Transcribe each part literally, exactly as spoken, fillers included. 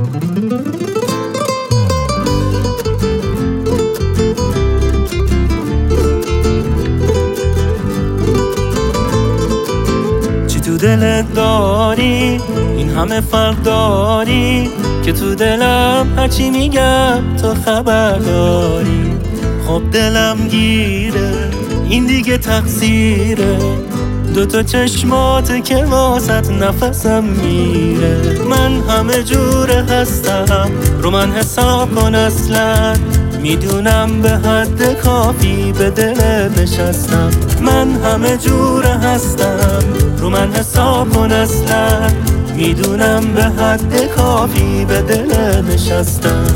تو دلت داری این همه فرق داری که تو دلم هرچی میگم تو خبر داری. خب دلم گیره این دیگه تقصیره، دوتا چشماته که واسط نفسم میره. من همه جوره هستم رو من حساب کن، اصلا میدونم به حد کافی به دلت نشستم. من همه جوره هستم رو من حساب کن، اصلا میدونم به حد کافی به دلت نشستم.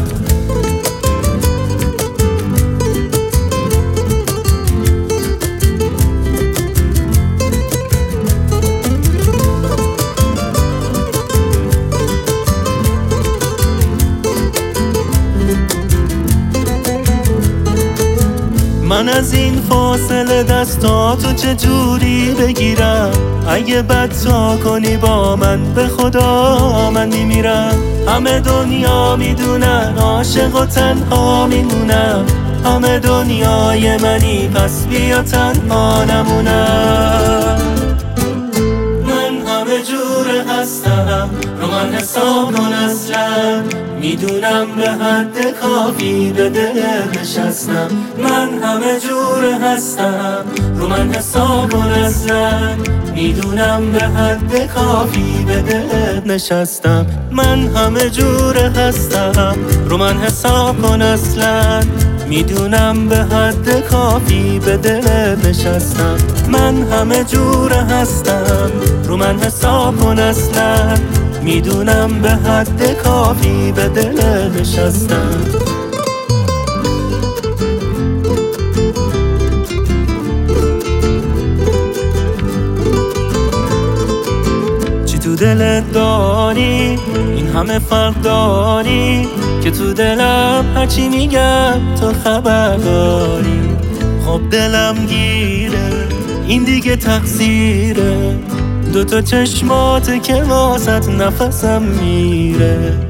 من از این فاصله دستاتو چجوری بگیرم؟ اگه بدتا کنی با من به خدا من میمیرم. همه دنیا میدونن عاشق و تنها میمونم، همه دنیای منی پس بیا تنها نمونم. من همه جوره هستم رو من حساب کن، اصلا میدونم به حد کافی به دلت نشستم. من همه جوره هستم رو من حساب کن، اصلا میدونم به حد کافی به دلت نشستم. من همه جوره هستم رو من حساب کن، اصلا میدونم به حد کافی به دلت نشستم. من همه جوره هستم رو من حساب کن، اصلا میدونم به حد کافی به دلت نشستم. چی تو دلت داری این همه فرق داری که تو دلم هرچی میگم تو خبر داری. خب دلم گیره این دیگه تقصیره، دوتا چشماته که واسط نفسم میره.